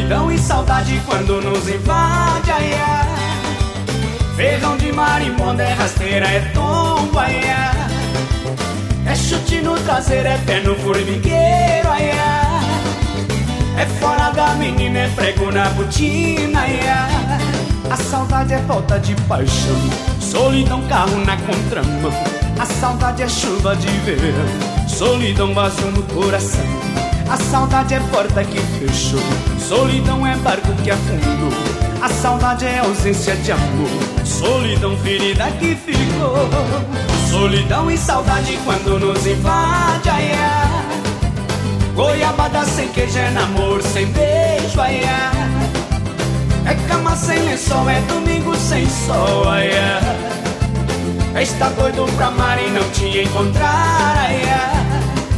Solidão e saudade quando nos invade, ai, ai. Ferrão de marimbondo, é rasteira, é tombo, ai, ai. É chute no traseiro, é pé no formigueiro, ai, ai. É fora da menina, é prego na botina, ai, ai. A saudade é falta de paixão, solidão, carro na contramão. A saudade é chuva de verão, solidão, vazio no coração. A saudade é porta que fechou, solidão é barco que afundou. A saudade é ausência de amor, solidão, ferida que ficou. Solidão e saudade quando nos invade, ai, ai. Goiabada sem queijo, é namoro sem beijo, ai, ai. É cama sem lençol, é domingo sem sol, ai, ai. Está doido pra amar e não te encontrar, ai, ai.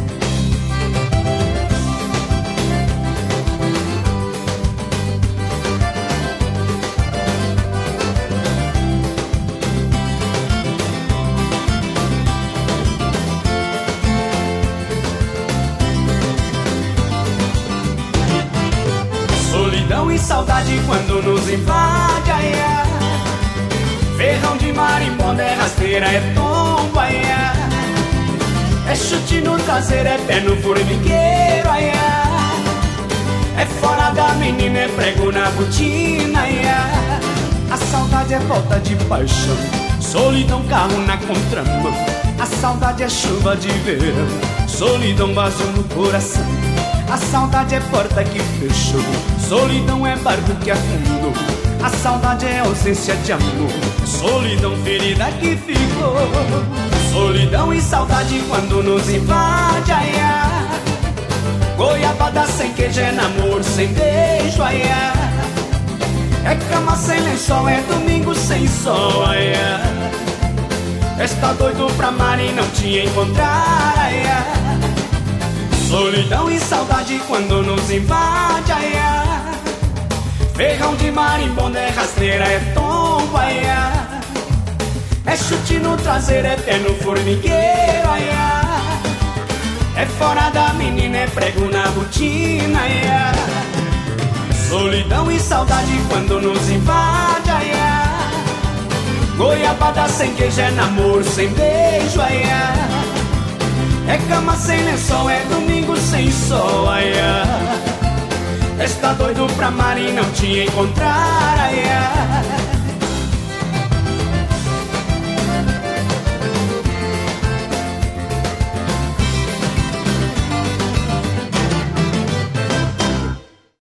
Solidão e saudade quando nos invade, ai, ai. Ferrão de marimbondo, é rasteira, é tombo, ai, ai. É chute no traseiro, é pé no formigueiro, ai, ai. É fora da menina, é prego na botina, ai, ai. A saudade é falta de paixão, solidão, carro na contramão. A saudade é chuva de verão, solidão, vazio no coração. A saudade é porta que fechou, solidão é barco que afundou. A saudade é ausência de amor, solidão, ferida que ficou. Solidão e saudade quando nos invade, ai, ai. Goiabada sem queijo, é namoro sem beijo, ai, ai. É cama sem lençol, é domingo sem sol, ai, ai. Está doido pra amar e não te encontrar, ai, ai. Solidão e saudade quando nos invade, ai, ai. Ferrão de marimbondo, é rasteira, é tombo, ai, ai. É chute no traseiro, é pé no formigueiro, ai, ai. É fora da menina, é prego na botina, ai, ai. Solidão e saudade quando nos invade, ai, ai. Goiabada sem queijo, é namoro sem beijo, ai, ai. É cama sem lençol, é domingo sem sol, ai, ai. Está doido pra amar e não te encontrar, ai, ai.